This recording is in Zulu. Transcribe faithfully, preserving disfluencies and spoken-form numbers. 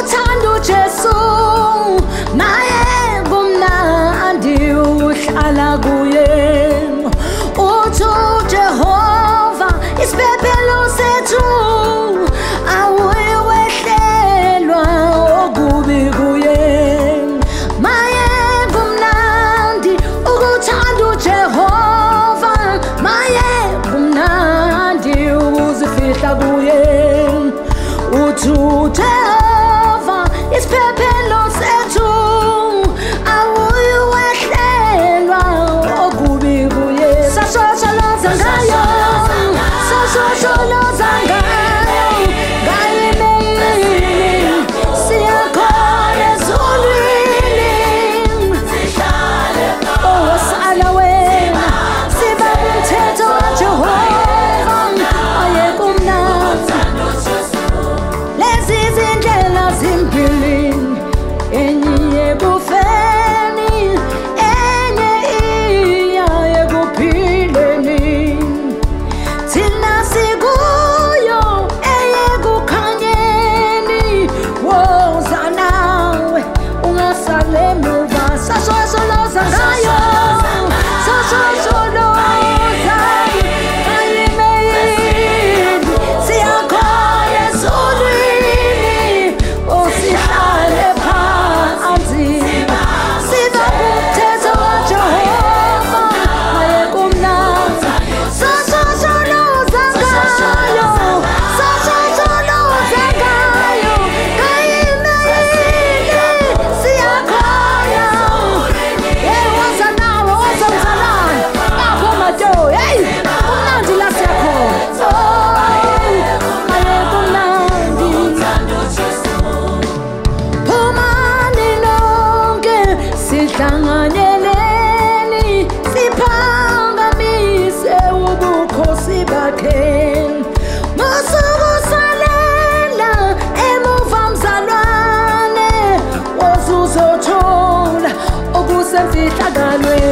uthanda uJesu naye kumnandi uhlala kuye uthi uJehova isiphephelo sethu awuye wehlelwa okubi kuye maye kumnandi ukuthanda uJehova maye kumnandi ukuzifihla kuye uthi uJehova isiphephelo sethu awuye wehlelwa okubi kuye sashashaloza ngayo sashashaloza ngayo ngayimeyini siyakhona ezulwini osala wena sibambe umthetho kaJehova aye kumnandi lezi zindlela zimbili enye kufeni enye iya ekuphileni thina sikuyo eyekukhanyeni woza nawe ungasale muva sashasholoza ngayo sashasholoza ayimeyini siyakhona ezulwini osihlale phansi sibambe umthetho kaJehova aye kumnandi sashasholoza ngayo sashasholoza ngayo ngayimeyini siyakhona hey woza nawe woza mzalwane apho mato hey kumnandi la siyakhona aye kumnandi phumani nonke sihlanganyeleni siphangamise ubukhosi bakhe musukusalela emuva mzalwane wozuzothola okusemfihlakalweni